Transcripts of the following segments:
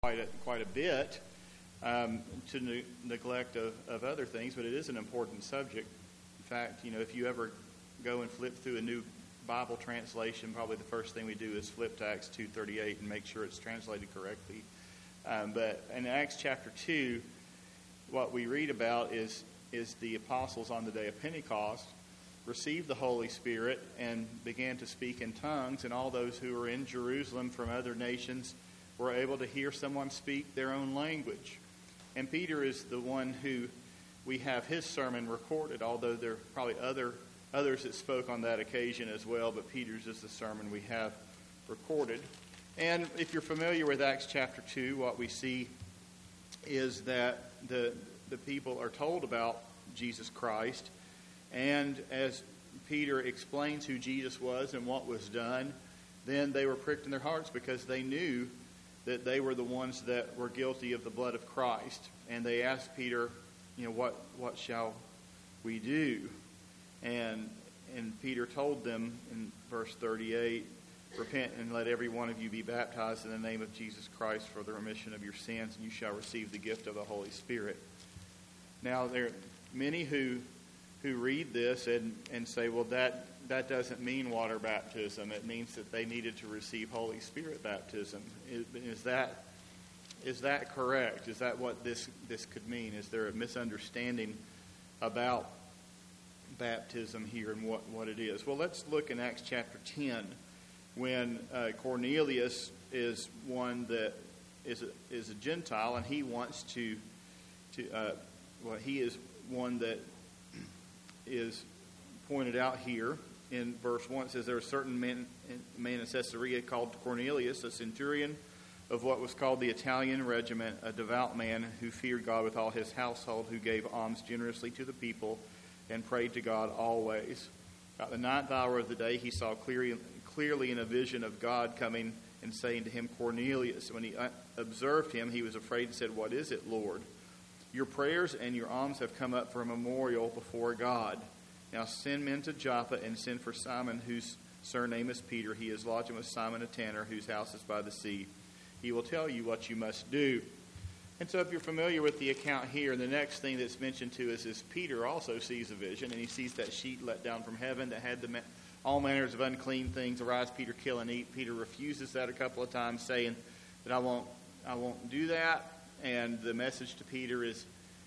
quite a bit to neglect of other things, but it is an important subject. In fact, if you ever go and flip through a new Bible translation, probably the first thing we do is flip to Acts 2:38 and make sure it's translated correctly. But in Acts chapter 2, what we read about is the apostles on the day of Pentecost received the Holy Spirit and began to speak in tongues, and all those who were in Jerusalem from other nations were able to hear someone speak their own language. And Peter is the one who we have his sermon recorded, although there are probably others that spoke on that occasion as well, but Peter's is the sermon we have recorded. And if you're familiar with Acts chapter 2, what we see is that the people are told about Jesus Christ, and as Peter explains who Jesus was and what was done, then they were pricked in their hearts because they knew that they were the ones that were guilty of the blood of Christ. And they asked Peter, what shall we do? And Peter told them in verse 38, repent and let every one of you be baptized in the name of Jesus Christ for the remission of your sins, and you shall receive the gift of the Holy Spirit. Now, there are many who read this and say, well, that doesn't mean water baptism. It means that they needed to receive Holy Spirit baptism. Is that correct? Is that what this could mean? Is there a misunderstanding about baptism here and what it is? Well, let's look in Acts chapter 10 when Cornelius is one that is a Gentile, and he wants to he is one that is pointed out here in verse 1. It says, there was a certain man in Caesarea called Cornelius, a centurion of what was called the Italian regiment, a devout man who feared God with all his household, who gave alms generously to the people and prayed to God always. About the 9th hour of the day, he saw clearly in a vision of God coming and saying to him, Cornelius. When he observed him, he was afraid and said, what is it, Lord? Your prayers and your alms have come up for a memorial before God. Now send men to Joppa and send for Simon, whose surname is Peter. He is lodging with Simon a tanner, whose house is by the sea. He will tell you what you must do. And so if you're familiar with the account here, the next thing that's mentioned to us is Peter also sees a vision, and he sees that sheet let down from heaven that had all manners of unclean things. Arise, Peter, kill and eat. Peter refuses that a couple of times, saying that I won't do that. And the message to Peter is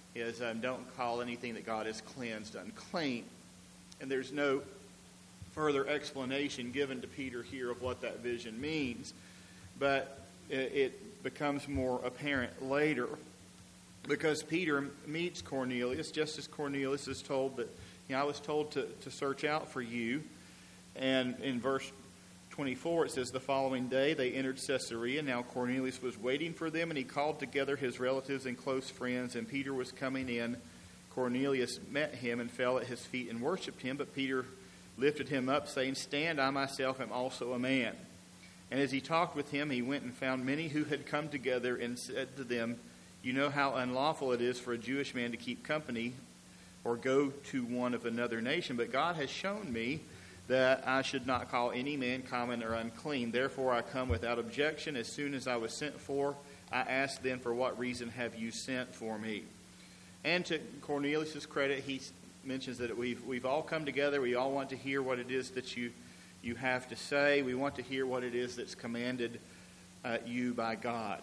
don't call anything that God has cleansed unclean. And there's no further explanation given to Peter here of what that vision means. But it becomes more apparent later, because Peter meets Cornelius, just as Cornelius is told that, I was told to search out for you. And in verse 24, it says, the following day they entered Caesarea. Now Cornelius was waiting for them, and he called together his relatives and close friends, and Peter was coming in. Cornelius met him and fell at his feet and worshipped him, but Peter lifted him up, saying, stand, I myself am also a man. And as he talked with him, he went and found many who had come together and said to them, you know how unlawful it is for a Jewish man to keep company or go to one of another nation, but God has shown me that I should not call any man common or unclean. Therefore I come without objection. As soon as I was sent for, I asked then, for what reason have you sent for me? And to Cornelius' credit, he mentions that we've all come together. We all want to hear what it is that you have to say. We want to hear what it is that's commanded you by God.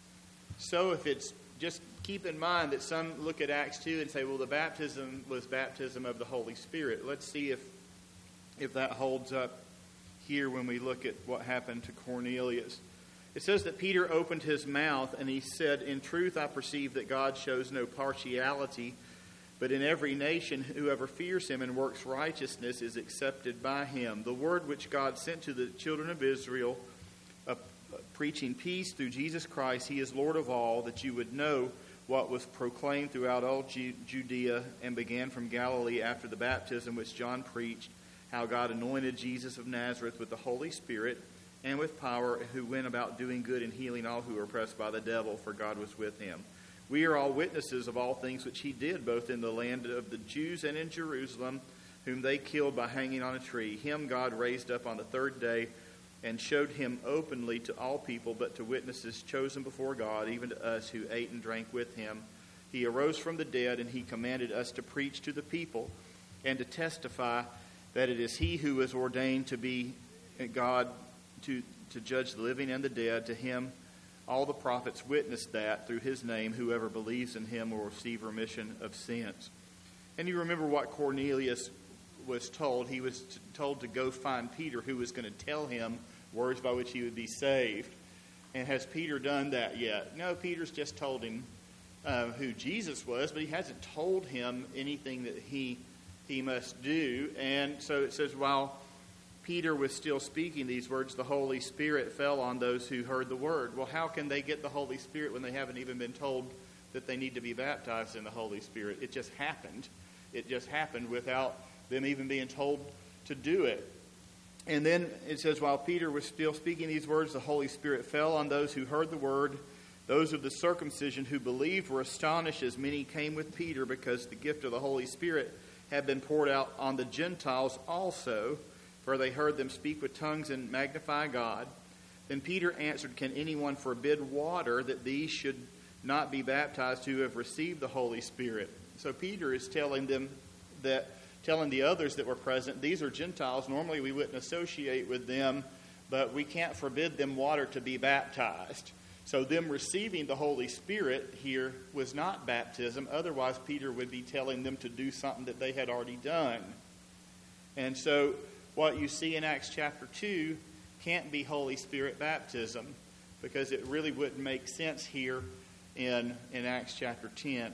So if it's just keep in mind that some look at Acts 2 and say, well, the baptism was baptism of the Holy Spirit. Let's see if that holds up here when we look at what happened to Cornelius. It says that Peter opened his mouth and he said, in truth I perceive that God shows no partiality, but in every nation whoever fears him and works righteousness is accepted by him. The word which God sent to the children of Israel, preaching peace through Jesus Christ, he is Lord of all, that you would know what was proclaimed throughout all Judea and began from Galilee after the baptism which John preached, how God anointed Jesus of Nazareth with the Holy Spirit and with power, who went about doing good and healing all who were oppressed by the devil, for God was with him. We are all witnesses of all things which he did, both in the land of the Jews and in Jerusalem, whom they killed by hanging on a tree. Him God raised up on the third day, and showed him openly to all people, but to witnesses chosen before God, even to us who ate and drank with him. He arose from the dead, and he commanded us to preach to the people and to testify that it is he who is ordained to be God to judge the living and the dead. To him all the prophets witnessed that through his name whoever believes in him will receive remission of sins. And you remember what Cornelius was told. He was told to go find Peter, who was going to tell him words by which he would be saved. And has Peter done that yet? No, Peter's just told him who Jesus was, but he hasn't told him anything that he must do. And so it says, while Peter was still speaking these words, the Holy Spirit fell on those who heard the word. Well, how can they get the Holy Spirit when they haven't even been told that they need to be baptized in the Holy Spirit? It just happened. It just happened without them even being told to do it. And then it says, while Peter was still speaking these words, the Holy Spirit fell on those who heard the word. Those of the circumcision who believed were astonished as many came with Peter, because the gift of the Holy Spirit had been poured out on the Gentiles also, for they heard them speak with tongues and magnify God. Then Peter answered, can anyone forbid water that these should not be baptized who have received the Holy Spirit? So Peter is telling the others that were present, these are Gentiles. Normally we wouldn't associate with them, but we can't forbid them water to be baptized. So them receiving the Holy Spirit here was not baptism. Otherwise, Peter would be telling them to do something that they had already done. And so what you see in Acts chapter 2 can't be Holy Spirit baptism, because it really wouldn't make sense here in Acts chapter 10.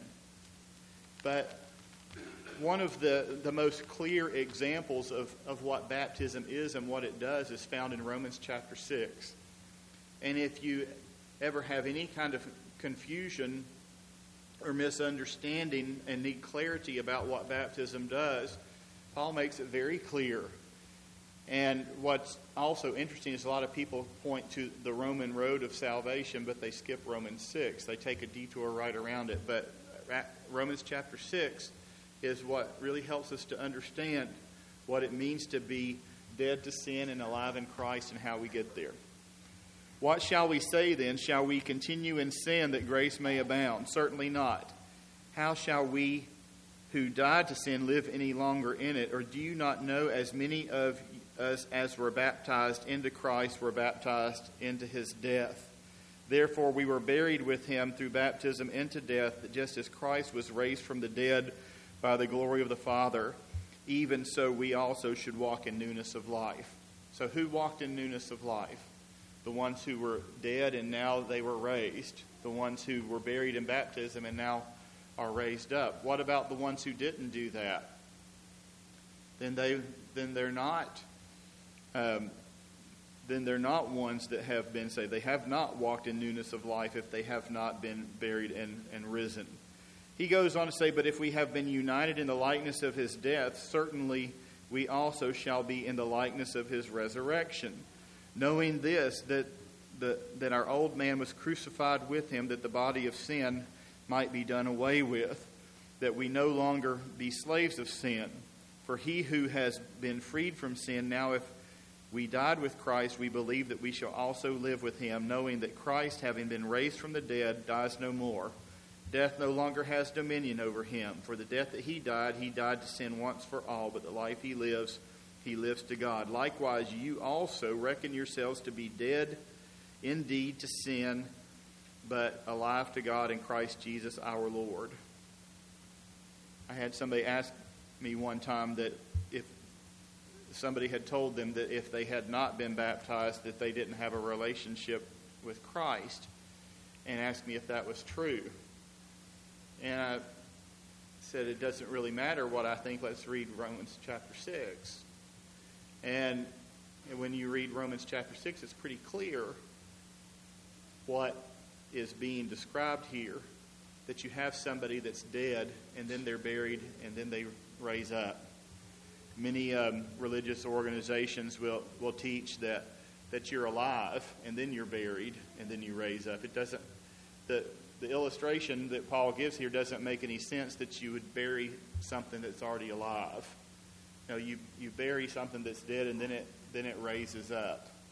But one of the most clear examples of what baptism is and what it does is found in Romans chapter 6. And if you ever have any kind of confusion or misunderstanding and need clarity about what baptism does, Paul makes it very clear. And what's also interesting is a lot of people point to the Roman road of salvation, but they skip Romans 6. They take a detour right around it. But Romans chapter 6 is what really helps us to understand what it means to be dead to sin and alive in Christ and how we get there. What shall we say then? Shall we continue in sin that grace may abound? Certainly not. How shall we who died to sin live any longer in it? Or do you not know as many of us as were baptized into Christ were baptized into his death? Therefore we were buried with him through baptism into death, that just as Christ was raised from the dead by the glory of the Father, even so we also should walk in newness of life. So who walked in newness of life? The ones who were dead and now they were raised. The ones who were buried in baptism and now are raised up. What about the ones who didn't do that? Then they're not ones that have been saved. They have not walked in newness of life if they have not been buried and risen. He goes on to say, but if we have been united in the likeness of his death, certainly we also shall be in the likeness of his resurrection. Knowing this, that our old man was crucified with him, that the body of sin might be done away with, that we no longer be slaves of sin. For he who has been freed from sin, now if we died with Christ, we believe that we shall also live with him, knowing that Christ, having been raised from the dead, dies no more. Death no longer has dominion over him. For the death that he died to sin once for all, but the life he lives to God. Likewise, you also reckon yourselves to be dead indeed to sin, but alive to God in Christ Jesus our Lord. I had somebody ask me one time that if somebody had told them that if they had not been baptized, that they didn't have a relationship with Christ, and asked me if that was true. And I said, it doesn't really matter what I think. Let's read Romans chapter 6. And when you read Romans chapter 6, it's pretty clear what is being described here. That you have somebody that's dead, and then they're buried, and then they raise up. Many religious organizations will teach that you're alive, and then you're buried, and then you raise up. It doesn't. The illustration that Paul gives here doesn't make any sense that you would bury something that's already alive. You bury something that's dead, and then it raises up.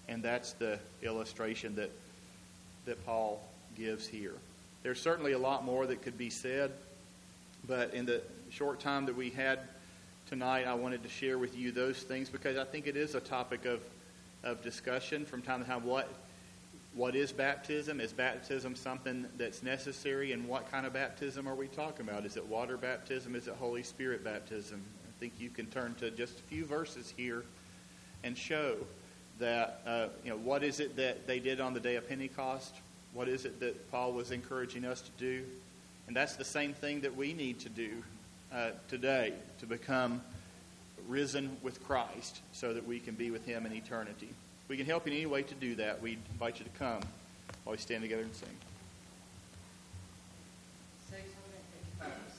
And that's the illustration that Paul gives here. There's certainly a lot more that could be said, but in the short time that we had tonight, I wanted to share with you those things because I think it is a topic of discussion from time to time. What is baptism? Is baptism something that's necessary? And what kind of baptism are we talking about? Is it water baptism? Is it Holy Spirit baptism? I think you can turn to just a few verses here and show that, what is it that they did on the day of Pentecost? What is it that Paul was encouraging us to do? And that's the same thing that we need to do today to become risen with Christ so that we can be with him in eternity. If we can help in any way to do that, we invite you to come while we stand together and sing. 685.